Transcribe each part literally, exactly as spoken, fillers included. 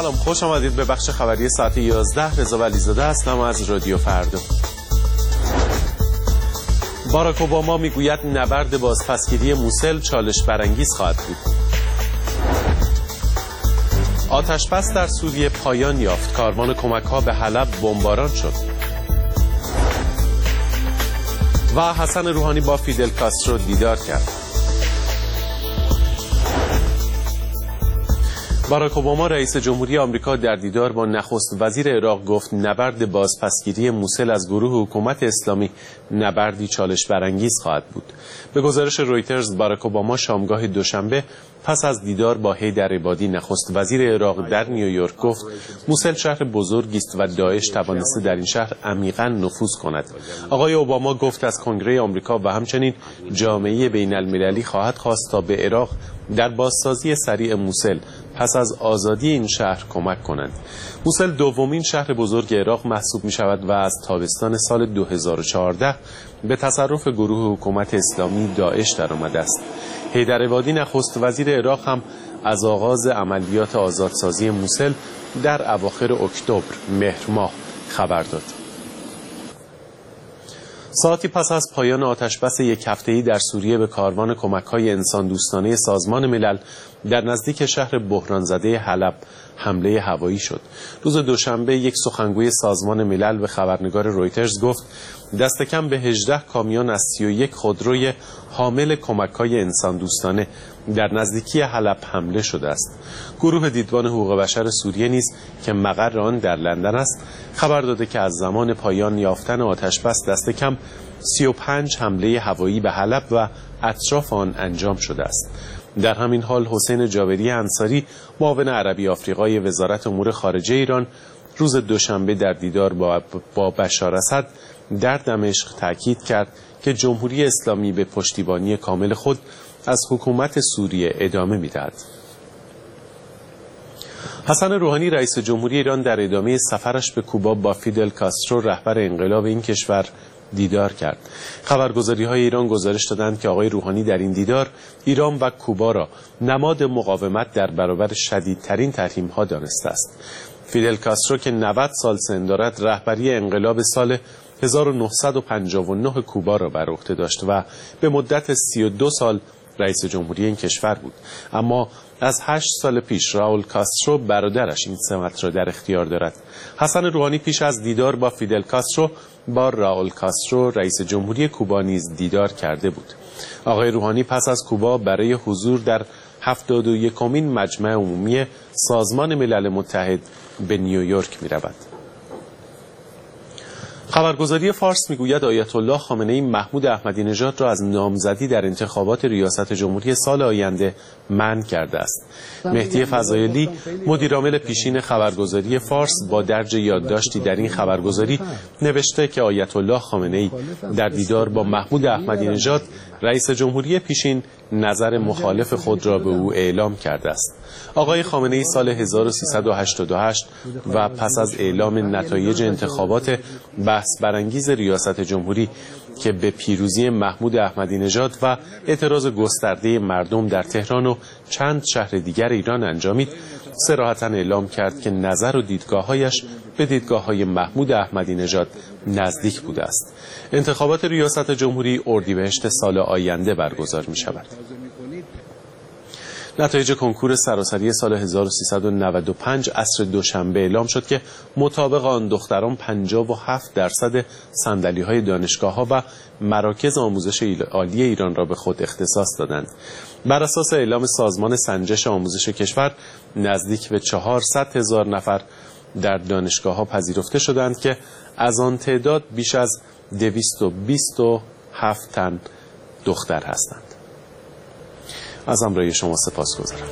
سلام، خوش آمدید به بخش خبری ساعت یازده. رضا ولیزاده هستم از رادیو فردا. باراک اوباما میگوید نبرد بازپسگیری موسل چالش برانگیز خواهد بود. آتش بس در سوریه پایان یافت. کاروان کمک‌ها به حلب بمباران شد. و حسن روحانی با فیدل کاسترو دیدار کرد. باراک اوباما رئیس جمهوری آمریکا در دیدار با نخست وزیر عراق گفت نبرد بازپسگیری موسل از گروه حکومت اسلامی نبردی چالش برانگیز خواهد بود. به گزارش رویترز باراک اوباما شامگاه دوشنبه پس از دیدار با حیدر عبادی نخست وزیر عراق در نیویورک گفت موسل شهر بزرگی است و داعش توانسته در این شهر عمیقاً نفوذ کند. آقای اوباما گفت از کنگره آمریکا و همچنین جامعه بین المللی خواهد خواست تا به عراق در بازسازی سریع موسل پس از آزادی این شهر کمک کنند. موسل دومین شهر بزرگ عراق محسوب می شود و از تابستان سال دو هزار و چهارده به تصرف گروه حکومت اسلامی داعش درآمده است. حیدر عبادی نخست وزیر عراق هم از آغاز عملیات آزادسازی موسل در اواخر اکتبر مهر ماه خبر داد. ساعتی پس از پایان آتشبس یک هفته‌ای در سوریه به کاروان کمک‌های انسان دوستانه سازمان ملل در نزدیک شهر بحران زده حلب حمله هوایی شد. روز دوشنبه یک سخنگوی سازمان ملل به خبرنگار رویترز گفت دست کم به هجده کامیون از سی و یک خودروی حامل کمک‌های انسان دوستانه در نزدیکی حلب حمله شده است. گروه دیدبان حقوق بشر سوریه نیز که مقر آن در لندن است خبر داده که از زمان پایان یافتن آتشبس دست کم سی و پنج حمله هوایی به حلب و اطراف آن انجام شده است. در همین حال حسین جابری انصاری معاون عربی آفریقای وزارت امور خارجه ایران روز دوشنبه در دیدار با, با بشار اسد در دمشق تاکید کرد که جمهوری اسلامی به پشتیبانی کامل خود از حکومت سوریه ادامه می‌دهد. حسن روحانی رئیس جمهوری ایران در ادامه سفرش به کوبا با فیدل کاسترو رهبر انقلاب این کشور دیدار کرد. خبرگزاری‌های ایران گزارش دادند که آقای روحانی در این دیدار ایران و کوبا را نماد مقاومت در برابر شدیدترین تحریم‌ها دانسته است. فیدل کاسترو که نود سال سن دارد رهبری انقلاب سال هزار و نهصد و پنجاه و نه کوبا را بر عهده داشت و به مدت سی و دو سال رئیس جمهوری این کشور بود. اما از هشت سال پیش راول کاسترو برادرش این سمت را در اختیار دارد. حسن روحانی پیش از دیدار با فیدل کاسترو با راول کاسترو رئیس جمهوری کوبا نیز دیدار کرده بود. آقای روحانی پس از کوبا برای حضور در هفتاد و یکمین مجمع عمومی سازمان ملل متحد به نیویورک می رود. خبرگزاری فارس میگوید آیت الله خامنه‌ای محمود احمدی نژاد را از نامزدی در انتخابات ریاست جمهوری سال آینده منع کرده است. مهدی فضایلی مدیرعامل پیشین خبرگزاری فارس با درج یادداشتی در این خبرگزاری نوشته که آیت الله خامنه‌ای در دیدار با محمود احمدی نژاد رئیس جمهوری پیشین نظر مخالف خود را به او اعلام کرده است. آقای خامنه‌ای سال هزار و سیصد و هشتاد و هشت و پس از اعلام نتایج انتخابات بحث برانگیز ریاست جمهوری که به پیروزی محمود احمدی نژاد و اعتراض گسترده مردم در تهران و چند شهر دیگر ایران انجامید، صراحتاً اعلام کرد که نظر و دیدگاه‌هایش به دیدگاه‌های محمود احمدی نژاد نزدیک بوده است. انتخابات ریاست جمهوری اردیبهشت سال آینده برگزار می‌شود. نتایج کنکور سراسری سال هزار و سیصد و نود و پنج عصر دوشنبه اعلام شد که مطابق آن دختران پنجاه و هفت درصد صندلی‌های دانشگاه‌ها و مراکز آموزش عالی ایران را به خود اختصاص دادند. بر اساس اعلام سازمان سنجش آموزش کشور نزدیک به چهارصد هزار نفر در دانشگاه‌ها پذیرفته شدند که از آن تعداد بیش از دویست و بیست و هفت تن دختر هستند. از همراهی شما سپاسگزارم.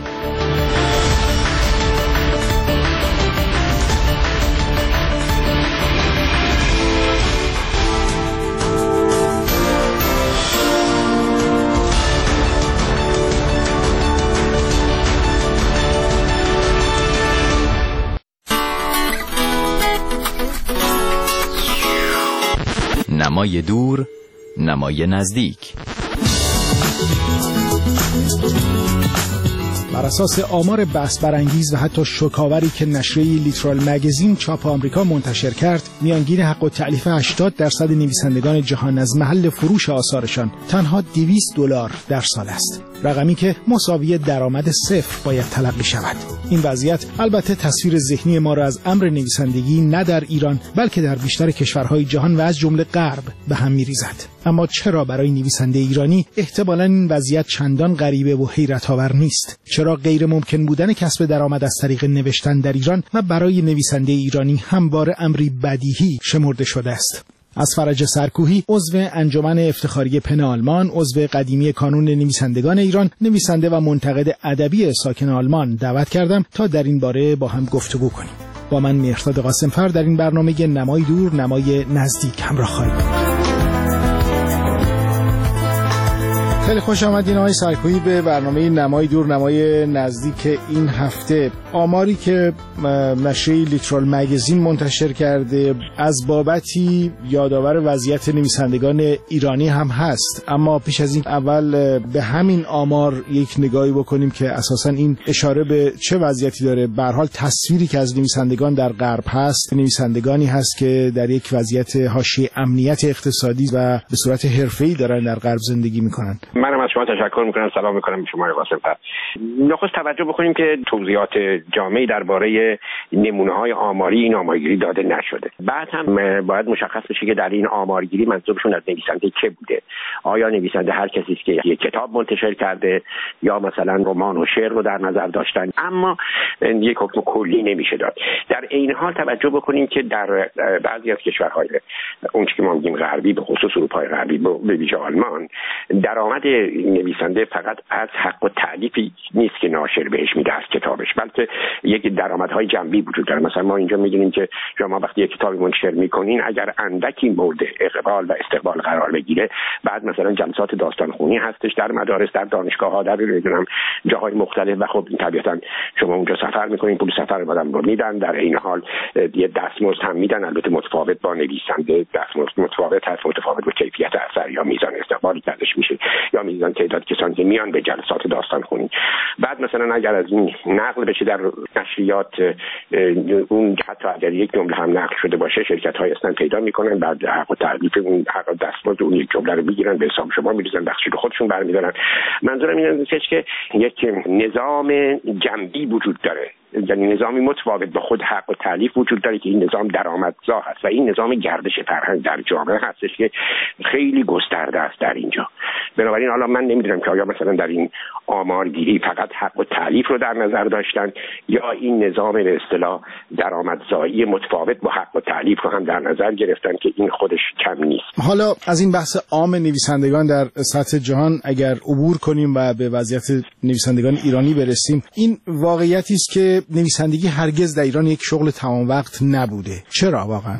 نمای دور، نمای نزدیک. بر اساس آمار بحث برانگیز و حتی شوکاوری که نشریه لیترال مگزین چاپ آمریکا منتشر کرد، میانگین حق التألیف هشتاد درصد نویسندگان جهان از محل فروش آثارشان تنها دویست دلار در سال است، رقمی که مساوی درآمد صفر باید تلقی شود. این وضعیت البته تصویر ذهنی ما را از امر نویسندگی نه در ایران بلکه در بیشتر کشورهای جهان و از جمله غرب به هم می‌ریزد. اما چرا برای نویسنده ایرانی احتمالاً این وضعیت چندان غریبه و حیرت‌آور نیست؟ چرا غیر ممکن بودن کسب درآمد از طریق نوشتن در ایران و برای نویسنده ایرانی همواره امری بدیهی شمرده شده است؟ از فرج سرکوهی، عضو انجمن افتخاری پن آلمان، عضو قدیمی کانون نویسندگان ایران، نویسنده و منتقد ادبی ساکن آلمان دعوت کردم تا در این باره با هم گفتگو کنیم. با من مهرداد قاسمفر در این برنامه نمای دور نمای نزدیک همراه خواهید. خیلی خوش آمدین آقای سرکوهی به برنامه نمای دور نمای نزدیک این هفته. آماری که نشریه لیترال مگزین منتشر کرده از بابتی یادآور وضعیت نویسندگان ایرانی هم هست، اما پیش از این اول به همین آمار یک نگاهی بکنیم که اساساً این اشاره به چه وضعیتی داره. به هر حال تصویری که از نویسندگان در غرب هست، نویسندگانی هست که در یک وضعیت حاشیه امنیت اقتصادی و به صورت حرفه‌ای دارن در غرب زندگی میکنن. منم از شما تشکر میکنم، سلام میکنم به شما قاسم‌فر. نخست توجه بکنیم که توضیحات جامعی درباره نمونه‌های آماری این آمارگیری داده نشده. بعد هم باید مشخص بشه که در این آمارگیری منظورشون از نویسنده چه بوده. آیا نویسنده هر کسی است که یک کتاب منتشر کرده یا مثلا رمان و شعر رو در نظر داشتن؟ اما یک حکم کلی نمیشه داد. در این حال توجه بکنیم که در بعضی از کشورهای اون که ما میگیم غربی، به خصوص اروپای غربی به ویژه آلمان، درآمد نویسنده فقط از حق و تألیفی نیست که ناشر بهش میده از کتابش، بلکه یک درآمدهای جنبی وجود داره. مثلا ما اینجا میدونیم که شما وقتی یک کتابی منتشر میکنین، اگر اندکی مورد اقبال و استقبال قرار بگیره، بعد مثلا جلسات داستانخوانی هستش در مدارس، در دانشگاه‌ها، در نمیدونم جاهای مختلف، و خب طبیعتا شما اونجا سفر میکنین، پول سفر آدم رو میدن، در این حال یه دستمزد هم میدن، البته متفاوت با نویسنده، دستمزد متفاوت هست، متفاوت با کیفیت اثر یا میزان استقبالی کردش میشه یا میزان تعداد کسانی که میان به جلسات داستانخوانی. بعد مثلا اگر از این نقل بشه در نشریات، اون حتی اگر یک جمله هم نقل شده باشه، شرکت‌های هستن پیدا میکنن، بعد حق و تعلیف اون حق دستمزد اون یک جمله رو میگیرن، به حساب شما میریزن، بخشی رو خودشون برمیدارن. منظورم اینه که یک نظام جنبی وجود داره، یعنی نظامی متفاوت با خود حق و تألیف وجود داره که این نظام درآمدزا هست و این نظام گردش فرهنگ در جامعه هستش که خیلی گسترده است در اینجا. بنابراین حالا من نمیدونم که آیا مثلا در این آمارگیری فقط حق و تألیف رو در نظر داشتن یا این نظام به اصطلاح درآمدزایی متفاوت با حق و تألیف رو هم در نظر گرفتن که این خودش کم نیست. حالا از این بحث عام نویسندگان در سطح جهان اگر عبور کنیم و به وضعیت نویسندگان ایرانی برسیم، این واقعیتی است که نویسندگی هرگز در ایران یک شغل تمام وقت نبوده. چرا واقعا؟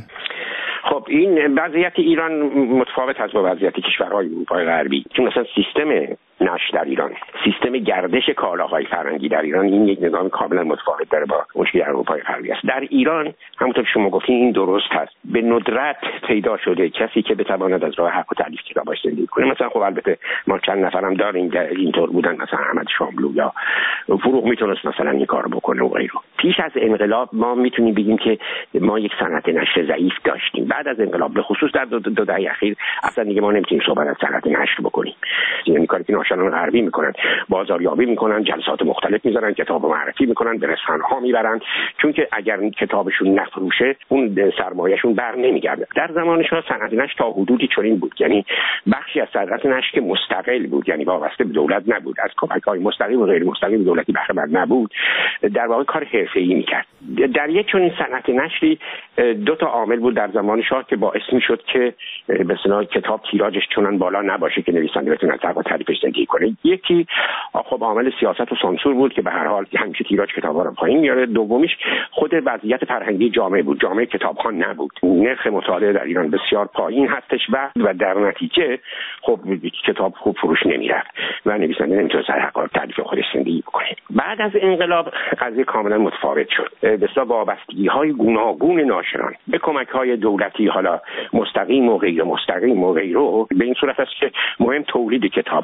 خب این وضعیت ایران متفاوت است با وضعیت کشورهای اروپای غربی، چون مثلا سیستم نشر در ایران، سیستم گردش کالاهای فرهنگی در ایران، این یک نظام کاملا متفاوت داره با اون که در اروپای غربی است. در ایران همونطور که شما گفتین این درست هست، به ندرت پیدا شده کسی که بتواند از راه حق و تألیف کتابش زندگی کنه. مثلا خب البته ما چند نفرم داریم که اینطور بودن، مثلا احمد شاملو یا فروغ میتونست مثلا این کارو بکنه و غیره. پیش از انقلاب ما میتونیم بگیم که ما یک صنعت نشر ضعیف داشتیم. بعد از انقلاب به خصوص در دو, دو دهه اخیر اصلا دیگه ما نمیتونیم صحبت از صنعت نشر بکنیم. یعنی کاری که ناشران غربی میکنن، بازاریابی میکنن، جلسات مختلف میذارن، کتاب معرفی میکنن، به رسانه‌ها میبرن، چون که اگر کتابشون نفروشه اون سرمایه‌شون بر نمیگرده. در زمانشون صنعت نشر تا حدودی چنین بود، یعنی بخشی از صنعت نشر که مستقل بود، یعنی وابسته به دولت نبود، از کمک‌های مستقیم و غیر مستقیم دولتی بهره مند نبود، در واقع کار حرفه‌ای میکرد. در یک چنین صنعت نشری دو تا عامل بود در زمان شاه که باعث میشد که به اصطلاح کتاب تیراژش چنان بالا نباشه که نویسنده بتونه از حق و تألیفش زندگی کنه. یکی خب عامل سیاست و سانسور بود که به هر حال همیشه تیراژ کتاب‌ها رو پایین میاره. دومیش خود وضعیت فرهنگی جامعه بود، جامعه کتابخوان نبود، نرخ مطالعه در ایران بسیار پایین هستش و و در نتیجه خب کتاب خوب فروش نمیرفت و نویسنده نمیتونست از حق و تألیف خودش زندگی بکنه. بعد از انقلاب قضیه کاملا متفاوت شد. به اصطلاح وابستگی‌های گوناگون ناشران به کمک‌های دولتی، حالا مستقیم و غیر مستقیم و غیره، به این صورت است که مهم تولید کتاب هست نه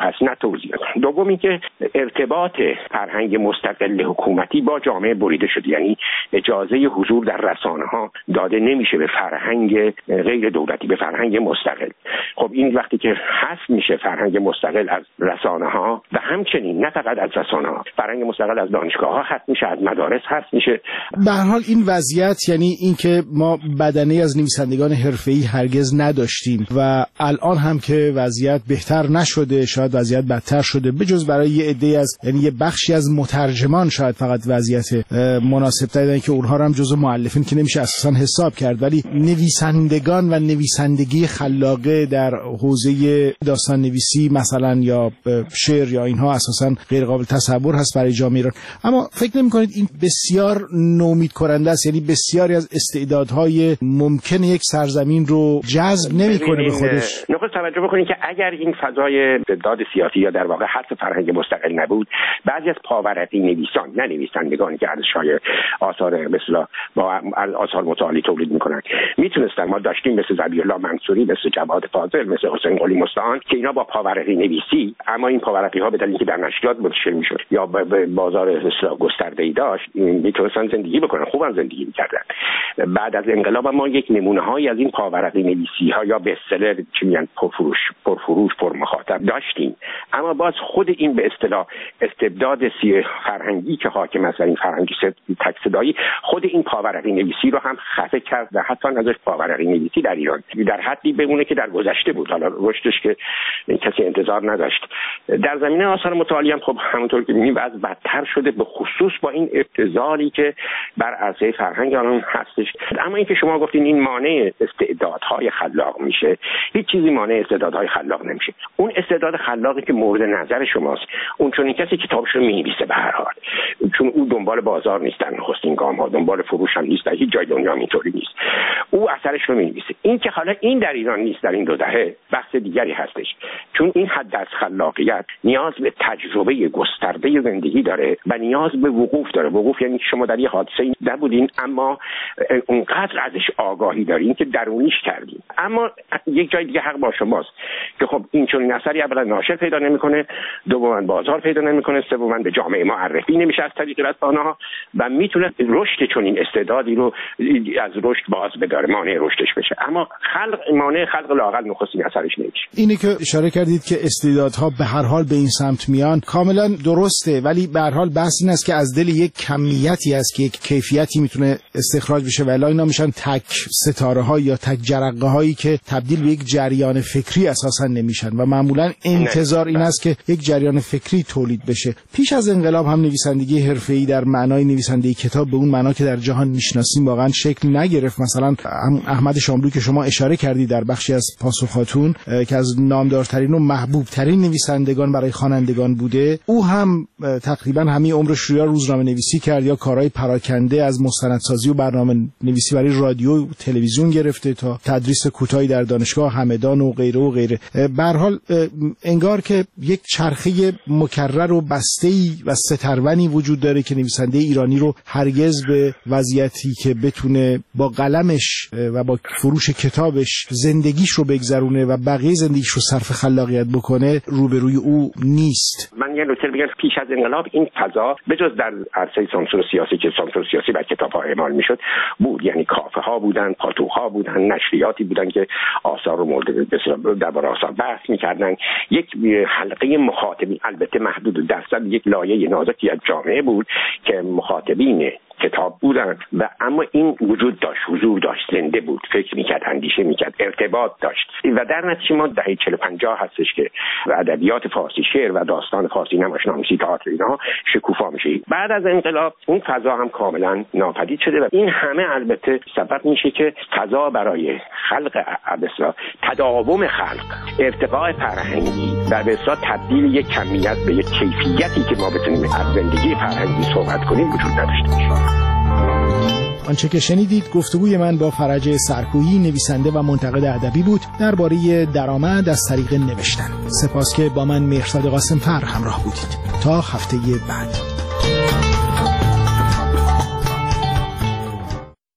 توضیح بدم. دوم اینکه ارتباط فرهنگ مستقل حکومتی با جامعه بریده شده، یعنی اجازه حضور در رسانه‌ها داده نمیشه به فرهنگ غیر دولتی، به فرهنگ مستقل. خب این وقتی که حذف میشه فرهنگ مستقل از رسانه‌ها و همچنین نه فقط از رسانه‌ها، فرهنگ مستقل از دانشگاه‌ها حذف میشه، از مدارس حذف میشه. به هر حال این وضعیت یعنی اینکه ما بدنه از نویسندگان حرفه‌ای هرگز نداشتیم و الان هم که وضعیت بهتر نشده، شاید وضعیت بدتر شده، بجز برای یه عده از یعنی یه بخشی از مترجمان شاید فقط وضعیت مناسب‌تری دارن که اونها رو هم جزو مؤلفین که نمیشه اساساً حساب کرد، ولی نویسندگان و نویسندگی خلاقه در حوزه داستان نویسی مثلا یا شعر یا اینها اساساً غیر قابل تصور هست برای جامعه ایران. اما فکر نمی‌کنید این بسیار نومید کننده است؟ یعنی بسیاری از استعدادهای ممکن یک سرزمین رو جذب نمی‌کنه به خودش. نخست توجه بکنید که اگر این فضای استعداد سیاسی یا در واقع حذف فرهنگ مستقل نبود، بعضی از پاورقی نویسان، نه نویسندگانی که ارزش‌های آثار مثلا با آثار متعالی تولید می‌کنن، میتونستن، ما داشتیم مثل ذبیح‌الله منصوری، مثل جواد فاضل، مثل حسین قلی مستعان که اینا با پاورقی نویسی، اما این پاورقی‌ها به دلیل اینکه در نشریات منتشر می‌شد یا به بازار اصلاح گسترده‌ای داشت، میتونستن زندگی بکنن، خوبم زندگی می‌کردن. بعد از انقلاب ما یک نمونه‌هایی از این پاورقی نویسی‌ها یا bestseller چی میگن پرفروش پرفروش پر مخاطب داشتیم، اما باز خود این به اصطلاح استبداد سی فرهنگی که حاکم است، این فرهنگی تک صدایی، خود این پاورقی نویسی رو هم خفه کرد و حتی ازش پاورقی نویسی در ایران در حدی بمونه که در گذشته بود، حالا رشدش که کسی انتظار نداشت. در زمینه آثار متعالی هم خب همونطور که می‌بینیم وضع بدتر شده، به خصوص با این ابتذالی که بر عرصه فرهنگ الان هستش. اما اینکه شما گفتین این مانع استعدادهای خلاق میشه، هیچ چیزی مانع استعدادهای خلاق نمیشه. اون استعداد خلاقی که مورد نظر شماست، اون چون این کسی کتابش رو می‌نویسه به هر حال، چون او دنبال بازار نیست، نخستین گام ها دنبال فروش هم نیست، در هیچ جای دنیا اینطوری نیست، او اثرش رو می‌نویسه. این که حالا این در ایران نیست در این دو دهه بحث دیگری هستش، چون این حد از خلاقیت نیاز به تجربه گسترده زندگی داره و نیاز به وقوف داره. وقوف یعنی شما در یه حادثه نبودین اما اونقدر ازش آگاهی دارین که درونیش کردین. اما یک جای دیگه حق با شماست که خب این چون این اثری اولا ناشر پیدا نمیکنه، دوما بازار پیدا نمیکنه، سوما به جامعه معرفی نمیشه از طریق رسانه‌ها و میتونه رشد چون این استعدادی رو از رشد باز بداره، مانع رشدش بشه. اما خلق مانع خلق لااقل نخستین اثرش نمیشه. اینی که اشاره کردید که استعدادها به هر حال به این سمت میان کاملا درسته، ولی به هر حال بحث این است که از دل یک کمیتی است که یک کیفیتی میتونه استخراج بشه و الا اینا میشن تک ستاره ها یا تک جرقه هایی که تبدیل به یک جریان فکری اساسا نمیشن و معمولا انتظار این است که یک جریان فکری تولید بشه. پیش از انقلاب هم نویسندگی حرفه‌ای در معنای نویسندگی کتاب به اون معنا که در جهان میشناسیم واقعا شکل نگرفت. مثلا احمد شاملو که شما اشاره کردید در بخشی از پاسخاتون که از نامدارترین و محبوب ترین نویسندگان برای خوانندگان بوده، او هم تقریبا همین عمرش رو یا روزنامه نویسی کرد یا کارهای پراکنده از مستندسازی و برنامه نویسی برای رادیو و تلویزیون گرفته تا تدریس کوتاهی در دانشگاه همدان و غیره و غیره. به هر حال انگار که یک چرخه مکرر و بسته‌ای و سترونی وجود داره که نویسنده ایرانی رو هرگز به وضعیتی که بتونه با قلمش و با فروش کتابش زندگیش رو بگذرونه و بقیه زندگیش رو صرف خلاقیت بکنه روبروی او نیست. من یه نکته بگم، پیش از انقلاب این فضا بجز در عرصه سانسور سیاسی که سانسور سیاسی بر کتاب‌ها اعمال میشد بود، یعنی کافه ها بودن، پاتوق‌ها بودن، نشریاتی بودن که آثار رو مورد درباره آثار بحث می‌کردن. یک حلقه مخاطبین البته محدود درصد، یک لایه نازکی از جامعه بود که مخاطبین کتاب بودن و اما این وجود داشت، حضور داشت، زنده بود، فکر میکرد، اندیشه میکرد، ارتباط داشت و در نتیجه ما دهه چهل و پنجاه هستش که ادبیات فارسی، شعر و داستان فارسی، نمایشنامه‌نویسی، تئاتر اینها شکوفا میشه. بعد از انقلاب اون فضا هم کاملا ناپدید شده و این همه البته سبب میشه که فضا برای خلق اصلا تداوم خلق، ارتقاء فرهنگی و به اصطلاح تبدیل یک کمیت به یک کیفیتی که ما بتونیم از زندگی فرهنگی صحبت کنیم وجود نداشته باشه. آنچه که شنیدید گفتگوی من با فرج سرکویی، نویسنده و منتقد ادبی بود درباره درآمد از طریق نوشتن. سپاس که با من مهرزاد قاسم‌فر همراه بودید. تا هفته بعد.